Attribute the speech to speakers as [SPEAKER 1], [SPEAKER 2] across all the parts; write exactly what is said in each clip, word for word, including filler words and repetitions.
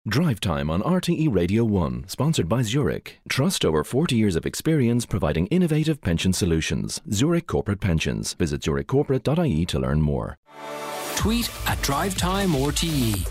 [SPEAKER 1] Drive Time on R T E Radio one, sponsored by Zurich. Trust over forty years of experience providing innovative pension solutions. Zurich Corporate Pensions. Visit zurich corporate dot I E to learn more.
[SPEAKER 2] Tweet at Drive Time R T E.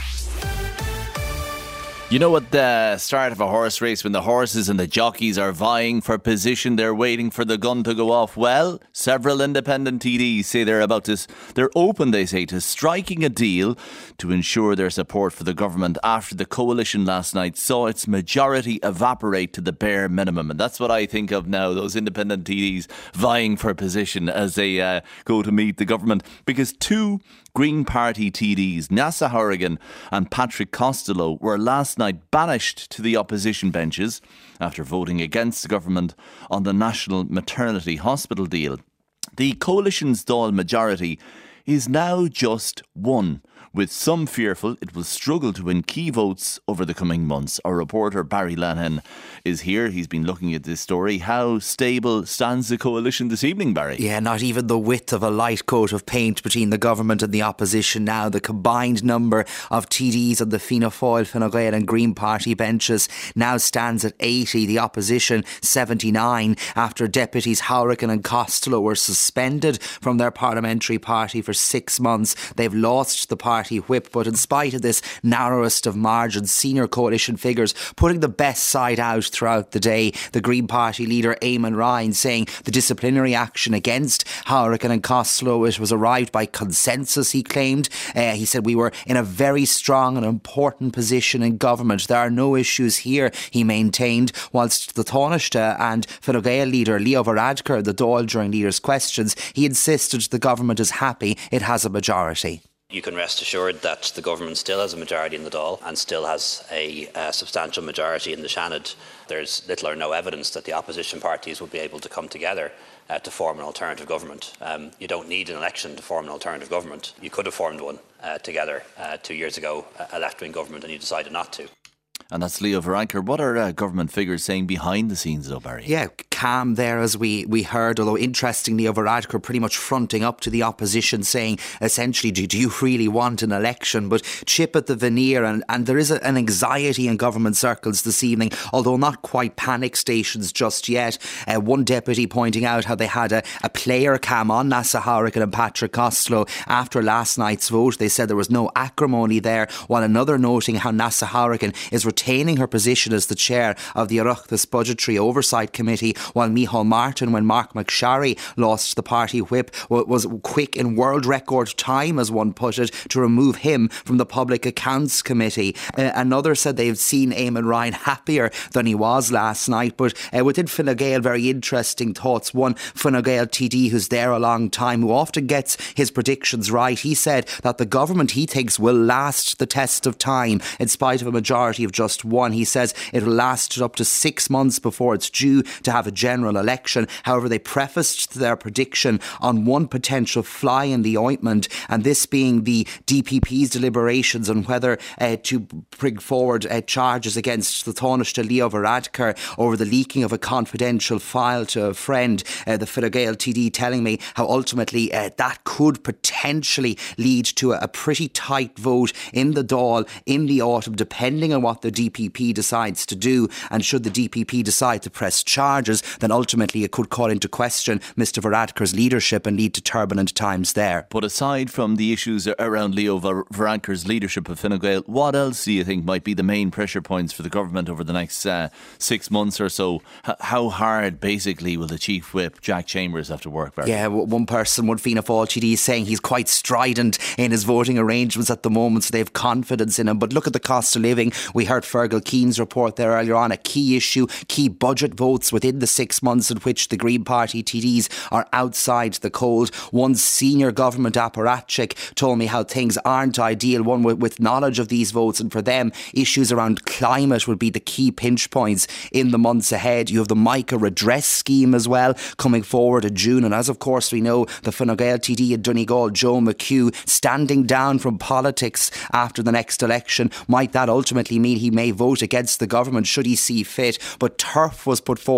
[SPEAKER 3] You know, at the start of a horse race, when the horses and the jockeys are vying for position, they're waiting for the gun to go off. Well, several independent T Ds say they're about to, they're open, they say, to striking a deal to ensure their support for the government after the coalition last night saw its majority evaporate to the bare minimum. And that's what I think of now, those independent T Ds vying for position as they uh, go to meet the government. Because two Green Party T Ds, Neasa Hourigan and Patrick Costello, were last night banished to the opposition benches after voting against the government on the National Maternity Hospital deal. The coalition's Dáil majority is now just one, with some fearful it will struggle to win key votes over the coming months. Our reporter Barry Lanahan is here. He's been looking at this story. How stable stands the coalition this evening, Barry?
[SPEAKER 4] Yeah, not even the width of a light coat of paint between the government and the opposition now. The combined number of T Ds on the Fianna Fáil, Fine Gael and Green Party benches now stands at eighty. The opposition seventy-nine after deputies Hourigan and Costello were suspended from their parliamentary party for six months. They've lost the party whip, but in spite of this narrowest of margins, senior coalition figures putting the best side out throughout the day. The Green Party leader Eamon Ryan saying the disciplinary action against Hourigan and Costello, it was arrived by consensus, he claimed. Uh, he said we were in a very strong and important position in government. There are no issues here, he maintained, whilst the Taoiseach and Fine Gael leader Leo Varadkar, the Dáil during leaders' questions, he insisted the government is happy it has a majority.
[SPEAKER 5] You can rest assured that the government still has a majority in the Dáil and still has a, a substantial majority in the Seanad. There's little or no evidence that the opposition parties will be able to come together uh, to form an alternative government. Um, you don't need an election to form an alternative government. You could have formed one uh, together uh, two years ago, a left-wing government, and you decided not to.
[SPEAKER 3] And that's Leo Varadkar. What are uh, government figures saying behind the scenes though, Barry?
[SPEAKER 4] Yeah, calm there as we, we heard, although interestingly Leo Varadkar pretty much fronting up to the opposition saying essentially, do, do you really want an election? But chip at the veneer, and, and there is a, an anxiety in government circles this evening, although not quite panic stations just yet. Uh, one deputy pointing out how they had a, a player cam on Neasa Hourigan and Patrick Costello after last night's vote. They said there was no acrimony there, while another noting how Neasa Hourigan is retaining her position as the chair of the Oireachtas Budgetary Oversight Committee, while Micheál Martin, when Mark McSharry lost the party whip, was quick in world record time, as one put it, to remove him from the Public Accounts Committee. Uh, another said they've seen Eamon Ryan happier than he was last night. But uh, within Fine Gael, very interesting thoughts. One Fine Gael T D who's there a long time, who often gets his predictions right, he said that the government he thinks will last the test of time in spite of a majority of just one. He says it will last up to six months before it's due to have a general election. However, they prefaced their prediction on one potential fly in the ointment, and this being the D P P's deliberations on whether uh, to bring forward uh, charges against the Taoiseach Leo Varadkar over the leaking of a confidential file to a friend. Uh, the Fine Gael T D telling me how ultimately uh, that could potentially lead to a, a pretty tight vote in the Dáil in the autumn, depending on what the D P P decides to do. And should the D P P decide to press charges, then ultimately it could call into question Mr Varadkar's leadership and lead to turbulent times there.
[SPEAKER 3] But aside from the issues around Leo Varadkar's leadership of Fine Gael, what else do you think might be the main pressure points for the government over the next uh, six months or so? H- how hard, basically, will the Chief Whip, Jack Chambers, have to work, Barry?
[SPEAKER 4] Yeah, one person, one Fianna Fáil T D, is saying he's quite strident in his voting arrangements at the moment, so they have confidence in him. But look at the cost of living. We heard Fergal Keane's report there earlier on, a key issue, key budget votes within the six months in which the Green Party T Ds are outside the cold. One senior government apparatchik told me how things aren't ideal, one with, with knowledge of these votes, and for them issues around climate will be the key pinch points in the months ahead. You have the MICA redress scheme as well coming forward in June, and as of course we know, the Fine Gael T D in Donegal, Joe McHugh, standing down from politics after the next election. Might that ultimately mean he may vote against the government should he see fit? But turf was put forward as well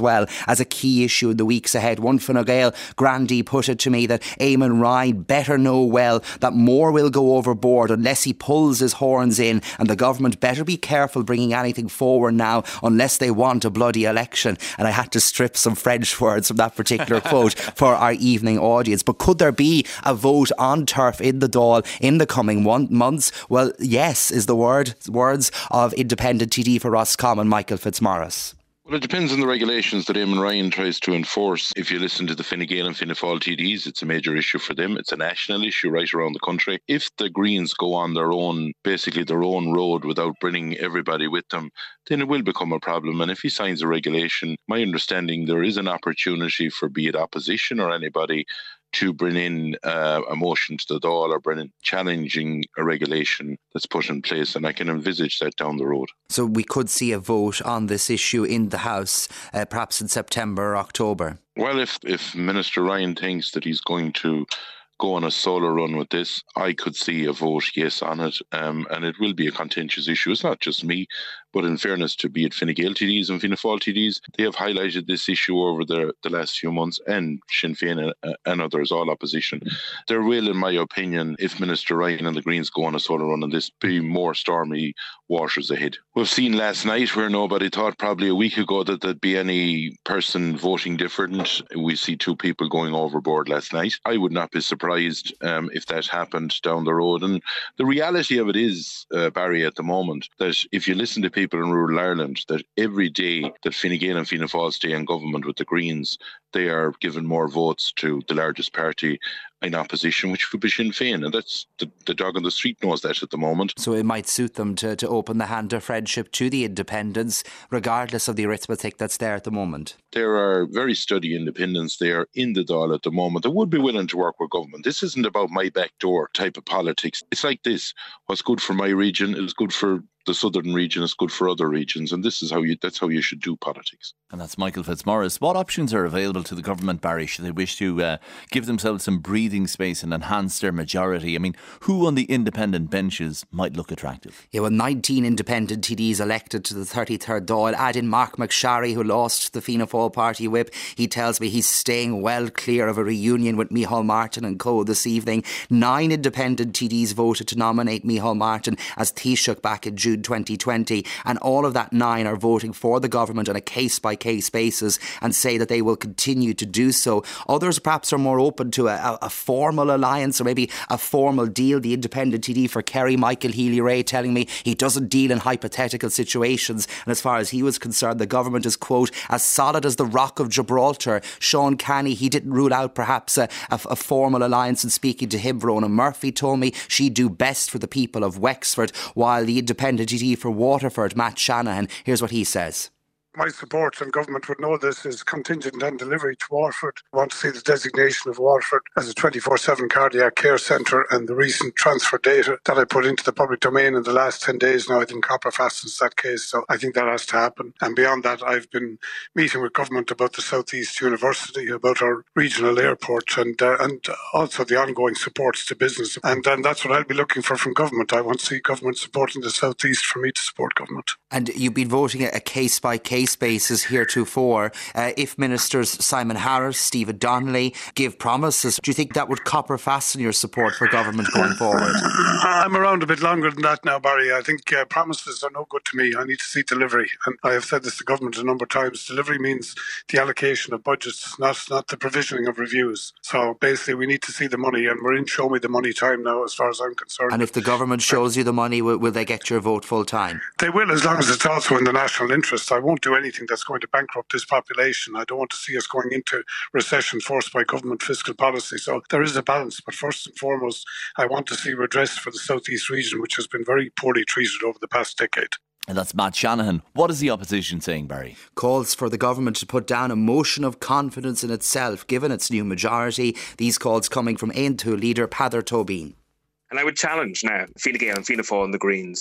[SPEAKER 4] well as a key issue in the weeks ahead. One Fine Gael grandee put it to me that Eamon Ryan better know well that more will go overboard unless he pulls his horns in, and the government better be careful bringing anything forward now unless they want a bloody election. And I had to strip some French words from that particular quote for our evening audience. But could there be a vote on turf in the Dáil in the coming one, months? Well, yes is the word words of independent T D for Roscommon, Michael Fitzmaurice.
[SPEAKER 6] Well, it depends on the regulations that Eamon Ryan tries to enforce. If you listen to the Fine Gael and Fianna Fáil T Ds, it's a major issue for them. It's a national issue right around the country. If the Greens go on their own, basically their own road without bringing everybody with them, then it will become a problem. And if he signs a regulation, my understanding, there is an opportunity for be it opposition or anybody to bring in uh, a motion to the Dáil or bring in challenging a regulation that's put in place, and I can envisage that down the road.
[SPEAKER 4] So we could see a vote on this issue in the House, uh, perhaps in September or October?
[SPEAKER 6] Well, if, if Minister Ryan thinks that he's going to go on a solo run with this, I could see a vote yes on it, um, and it will be a contentious issue. It's not just me, but in fairness to be it Fine Gael T Ds and Fianna Fáil T Ds, they have highlighted this issue over the, the last few months, and Sinn Féin and, and others, all opposition. There will, in my opinion, if Minister Ryan and the Greens go on a solo run on this, be more stormy waters ahead. We've seen last night where nobody thought probably a week ago that there'd be any person voting different. We see two people going overboard last night. I would not be surprised Um, if that happened down the road. And the reality of it is, uh, Barry, at the moment, that if you listen to people in rural Ireland, that every day that Fine Gael and Fianna Fáil stay in government with the Greens, they are giving more votes to the largest party in opposition, which would be Sinn Féin, and that's the, the dog on the street knows that at the moment.
[SPEAKER 4] So it might suit them to, to open the hand of friendship to the independents, regardless of the arithmetic that's there at the moment.
[SPEAKER 6] There are very steady independents there in the Dáil at the moment that would be willing to work with government. This isn't about my back door type of politics. It's like this: what's good for my region is good for the southern region, is good for other regions, and this is how you that's how you should do politics.
[SPEAKER 3] And that's Michael Fitzmaurice. What options are available to the government, Barry, should they wish to uh, give themselves some breathing space and enhance their majority? I mean, who on the independent benches might look attractive?
[SPEAKER 4] Yeah, well, nineteen independent T Ds elected to the thirty-third Dáil. Add in Mark McSharry, who lost the Fianna Fáil party whip. He tells me he's staying well clear of a reunion with Micheál Martin and co this evening. Nine independent T Ds voted to nominate Micheál Martin as Taoiseach back in June twenty twenty, and all of that nine are voting for the government on a case-by-case basis and say that they will continue to do so. Others perhaps are more open to a, a formal alliance or maybe a formal deal. The independent T D for Kerry, Michael Healy-Rae, telling me he doesn't deal in hypothetical situations, and as far as he was concerned, the government is, quote, as solid as the Rock of Gibraltar. Sean Canny, he didn't rule out perhaps a, a, a formal alliance, and speaking to him, Verona Murphy told me she'd do best for the people of Wexford, while the independent T D for Waterford, Matt Shanahan, here's what he says.
[SPEAKER 7] My support, and government would know this, is contingent on delivery to Waterford. I want to see the designation of Waterford as a twenty-four seven cardiac care centre, and the recent transfer data that I put into the public domain in the last ten days now, I think copper fastens that case, so I think that has to happen. And beyond that, I've been meeting with government about the South East University, about our regional airport, and uh, and also the ongoing supports to business. And, and that's what I'll be looking for from government. I want to see government supporting the South East for me to support government.
[SPEAKER 4] And you've been voting a case-by-case basis heretofore. Uh, if Ministers Simon Harris, Stephen Donnelly give promises, do you think that would copper fasten your support for government going forward?
[SPEAKER 7] I'm around a bit longer than that now, Barry. I think uh, promises are no good to me. I need to see delivery. And I have said this to government a number of times. Delivery means the allocation of budgets, not, not the provisioning of reviews. So basically we need to see the money, and we're in show me the money time now as far as I'm concerned.
[SPEAKER 4] And if the government shows you the money, will, will they get your vote full time?
[SPEAKER 7] They will, as long as it's also in the national interest. I won't do anything that's going to bankrupt this population. I don't want to see us going into recession forced by government fiscal policy. So there is a balance. But first and foremost, I want to see redress for the South East region, which has been very poorly treated over the past decade.
[SPEAKER 3] And that's Matt Shanahan. What is the opposition saying, Barry?
[SPEAKER 4] Calls for the government to put down a motion of confidence in itself, given its new majority. These calls coming from Aontú leader Peadar Tóibín.
[SPEAKER 8] And I would challenge now Fine Gael and Fianna Fáil and the Greens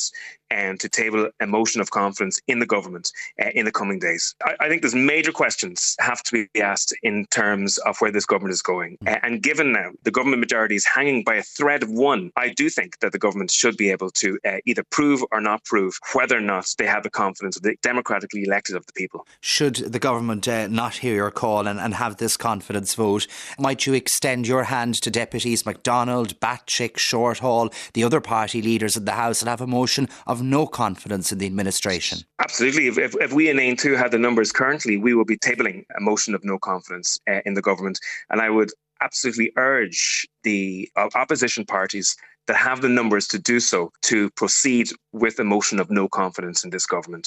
[SPEAKER 8] um, to table a motion of confidence in the government uh, in the coming days. I, I think there's major questions have to be asked in terms of where this government is going. Uh, and given now the government majority is hanging by a thread of one, I do think that the government should be able to uh, either prove or not prove whether or not they have the confidence of the democratically elected of the people.
[SPEAKER 4] Should the government uh, not hear your call and, and have this confidence vote, might you extend your hand to Deputies MacDonald, Batchick, Shorthall, the other party leaders in the House, and have a motion of no confidence in the administration?
[SPEAKER 8] Absolutely. If, if, if we in Aon two had the numbers currently, we will be tabling a motion of no confidence uh, in the government. And I would absolutely urge the uh, opposition parties that have the numbers to do so to proceed with a motion of no confidence in this government.